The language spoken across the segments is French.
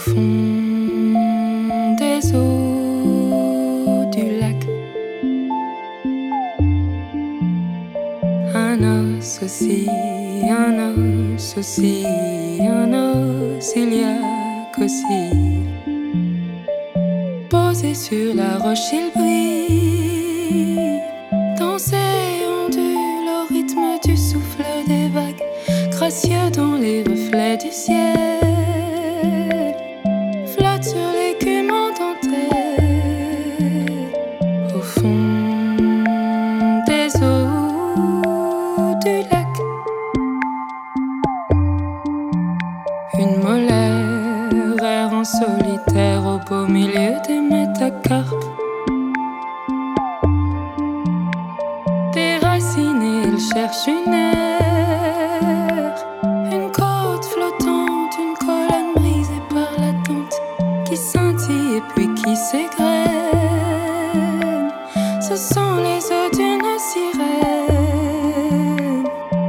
fond des eaux du lac. Un os aussi, un os aussi, un os, il y a qu'aussi. Posé sur la roche, il brille. Danser ondule au rythme du souffle des vagues, gracieux dans les reflets du ciel. Flotte sur l'écume en dentelle, au fond des eaux du lac. Une molaire erre en solitaire au beau milieu des métacarpes. Déraciné, il cherche une aire, une côte flottante, une colonne brisée par l'attente, qui scintille et puis qui s'égrène. Ce sont les eaux d'une sirène.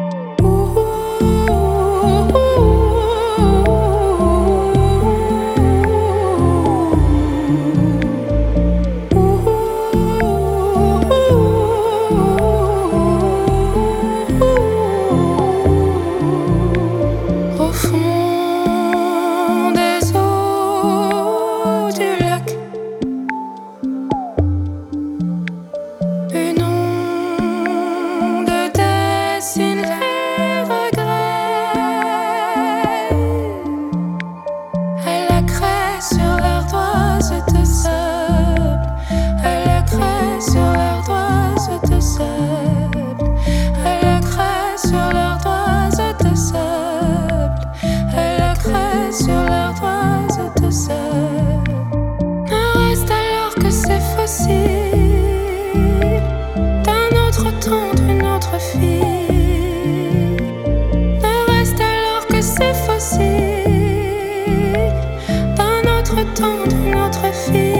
Au fond des eaux du lac, une onde dessine les regrets. Elle la crée sur l'ardoise de sable. Elle la crée sur l'ardoise de sable. Elle la crée sur l'ardoise de sable. Elle la crée sur l'ardoise de sable. Ne reste alors que ces fossiles d'un autre temps, d'une autre fille. Ne reste alors que ces fossiles d'un autre temps, d'une autre fille.